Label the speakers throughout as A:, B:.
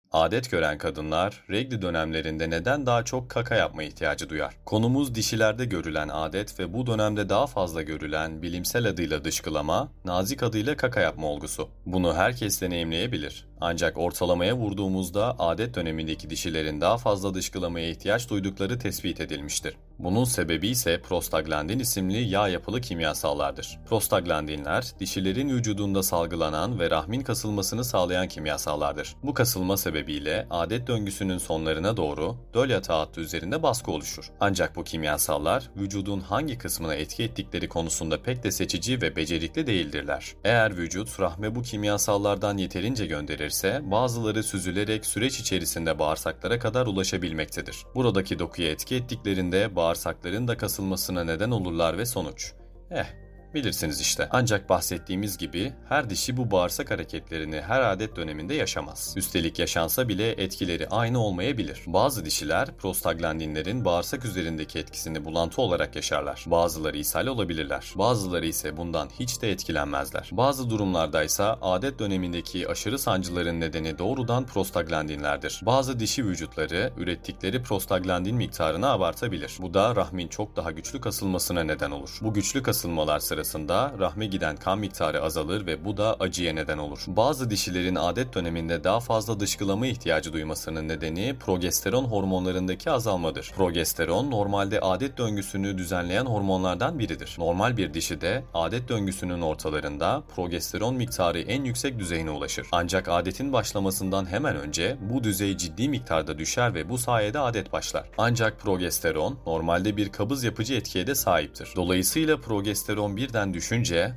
A: Adet gören kadınlar regl dönemlerinde neden daha çok kaka yapma ihtiyacı duyar? Konumuz dişilerde görülen adet ve bu dönemde daha fazla görülen bilimsel adıyla dışkılama, nazik adıyla kaka yapma olgusu. Bunu herkes deneyimleyebilir. Ancak ortalamaya vurduğumuzda adet dönemindeki dişilerin daha fazla dışkılamaya ihtiyaç duydukları tespit edilmiştir. Bunun sebebi ise prostaglandin isimli yağ yapılı kimyasallardır. Prostaglandinler, dişilerin vücudunda salgılanan ve rahmin kasılmasını sağlayan kimyasallardır. Bu kasılma sebebiyle adet döngüsünün sonlarına doğru döl yatağı hattı üzerinde baskı oluşur. Ancak bu kimyasallar vücudun hangi kısmına etki ettikleri konusunda pek de seçici ve becerikli değildirler. Eğer vücut rahme bu kimyasallardan yeterince gönderirse bazıları süzülerek süreç içerisinde bağırsaklara kadar ulaşabilmektedir. Buradaki dokuya etki ettiklerinde bağırsakların da kasılmasına neden olurlar ve sonuç. Bilirsiniz işte. Ancak bahsettiğimiz gibi her dişi bu bağırsak hareketlerini her adet döneminde yaşamaz. Üstelik yaşansa bile etkileri aynı olmayabilir. Bazı dişiler prostaglandinlerin bağırsak üzerindeki etkisini bulantı olarak yaşarlar. Bazıları ishal olabilirler. Bazıları ise bundan hiç de etkilenmezler. Bazı durumlarda ise adet dönemindeki aşırı sancıların nedeni doğrudan prostaglandinlerdir. Bazı dişi vücutları ürettikleri prostaglandin miktarını abartabilir. Bu da rahmin çok daha güçlü kasılmasına neden olur. Bu güçlü kasılmalar sırasında rahme giden kan miktarı azalır ve bu da acıya neden olur. Bazı dişilerin adet döneminde daha fazla dışkılama ihtiyacı duymasının nedeni progesteron hormonlarındaki azalmadır. Progesteron normalde adet döngüsünü düzenleyen hormonlardan biridir. Normal bir dişide adet döngüsünün ortalarında progesteron miktarı en yüksek düzeyine ulaşır. Ancak adetin başlamasından hemen önce bu düzey ciddi miktarda düşer ve bu sayede adet başlar. Ancak progesteron normalde bir kabız yapıcı etkiye de sahiptir. Dolayısıyla progesteron birden düşünce,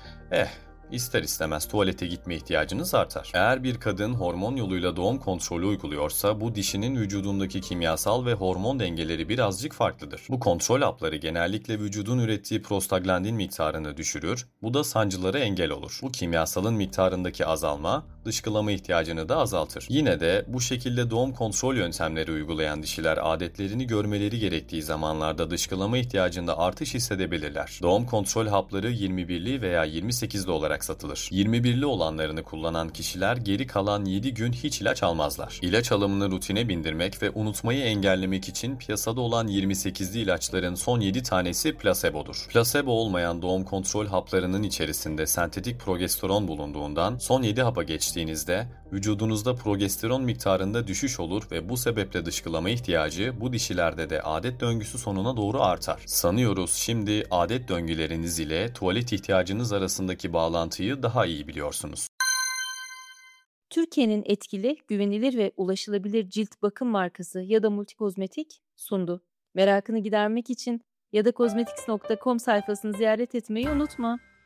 A: ister istemez tuvalete gitme ihtiyacınız artar. Eğer bir kadın hormon yoluyla doğum kontrolü uyguluyorsa bu dişinin vücudundaki kimyasal ve hormon dengeleri birazcık farklıdır. Bu kontrol hapları genellikle vücudun ürettiği prostaglandin miktarını düşürür. Bu da sancılara engel olur. Bu kimyasalın miktarındaki azalma dışkılama ihtiyacını da azaltır. Yine de bu şekilde doğum kontrol yöntemleri uygulayan dişiler adetlerini görmeleri gerektiği zamanlarda dışkılama ihtiyacında artış hissedebilirler. Doğum kontrol hapları 21'li veya 28'li olarak satılır. 21'li olanlarını kullanan kişiler geri kalan 7 gün hiç ilaç almazlar. İlaç alımını rutine bindirmek ve unutmayı engellemek için piyasada olan 28'li ilaçların son 7 tanesi plasebodur. Plasebo olmayan doğum kontrol haplarının içerisinde sentetik progesteron bulunduğundan son 7 hapa geçtiğinizde vücudunuzda progesteron miktarında düşüş olur ve bu sebeple dışkılama ihtiyacı bu dişilerde de adet döngüsü sonuna doğru artar. Sanıyoruz şimdi adet döngüleriniz ile tuvalet ihtiyacınız arasındaki bağlantıyı daha iyi biliyorsunuz.
B: Türkiye'nin etkili, güvenilir ve ulaşılabilir cilt bakım markası Yada Multikozmetik sundu. Merakını gidermek için yadakozmetics.com sayfasını ziyaret etmeyi unutma.